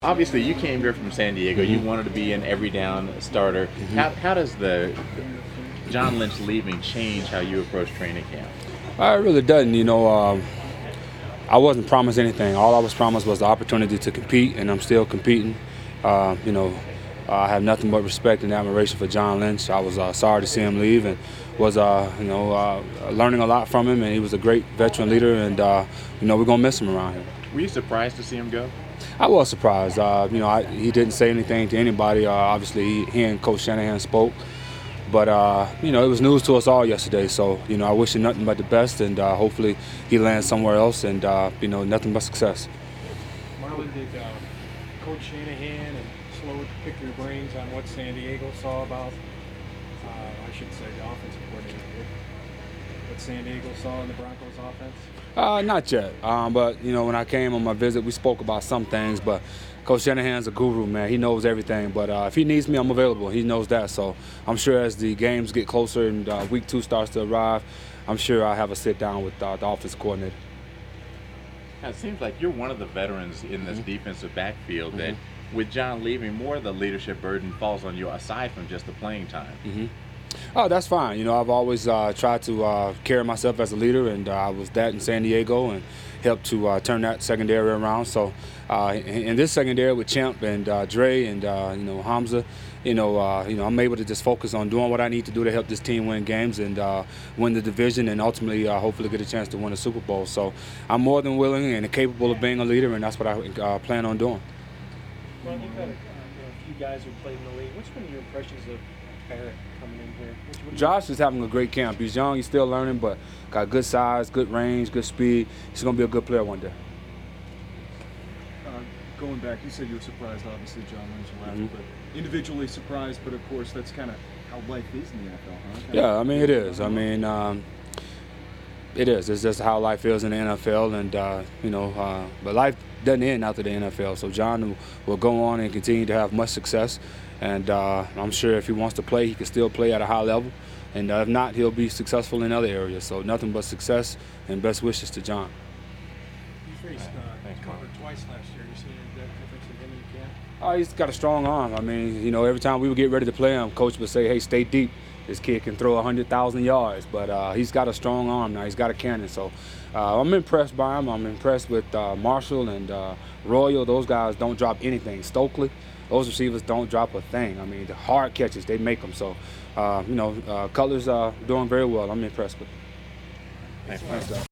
Obviously, you came here from San Diego. You wanted to be an every down starter. How does the John Lynch leaving change how you approach training camp? It really doesn't. I wasn't promised anything. All I was promised was the opportunity to compete, and I'm still competing. Uh, you know, I have nothing but respect and admiration for John Lynch. I was sorry to see him leave, and was learning a lot from him. And he was a great veteran leader, and we're gonna miss him around here. Were you surprised to see him go? I was surprised. He didn't say anything to anybody. Obviously, he and Coach Shanahan spoke. But, it was news to us all yesterday. So, I wish him nothing but the best, and hopefully he lands somewhere else, and, nothing but success. Marlon, did Coach Shanahan and Slow pick your brains on what San Diego saw about, I should say the offensive coordinator did, what San Diego saw in the Broncos offense? Not yet. But, when I came on my visit, we spoke about some things. But Coach Shanahan's a guru, man. He knows everything. But if he needs me, I'm available. He knows that. So I'm sure as the games get closer and week 2 starts to arrive, I'm sure I'll have a sit-down with the offensive coordinator. Now, it seems like you're one of the veterans in this defensive backfield that, with John leaving, more of the leadership burden falls on you aside from just the playing time. Oh, that's fine. I've always tried to carry myself as a leader, and I was that in San Diego and helped to turn that secondary around. So in this secondary with Champ and Dre and Hamza, I'm able to just focus on doing what I need to do to help this team win games and win the division and ultimately hopefully get a chance to win a Super Bowl. So I'm more than willing and capable of being a leader, and that's what I plan on doing. Well, you've had a few guys who played in the league. What's been your impressions of Barrett coming in here? Josh is having a great camp. He's young, he's still learning, but got good size, good range, good speed. He's going to be a good player one day. Going back, you said you were surprised, obviously, John Lynch left, but individually surprised, but of course, that's kind of how life is in the NFL, huh? Yeah, I mean, it is. It is. It's just how life is in the NFL, and, but life doesn't end after the NFL. So John will go on and continue to have much success, and I'm sure if he wants to play, he can still play at a high level, and if not, he'll be successful in other areas. So nothing but success, and best wishes to John. You faced Connor twice last year. You seen any difference in him in camp? He's got a strong arm. I mean, every time we would get ready to play him, Coach would say, hey, stay deep. This kid can throw 100,000 yards, but he's got a strong arm now. He's got a cannon. So I'm impressed by him. I'm impressed with Marshall and Royal. Those guys don't drop anything. Stokely, those receivers don't drop a thing. I mean, the hard catches, they make them. So, Cutler's doing very well. I'm impressed with him. Thanks.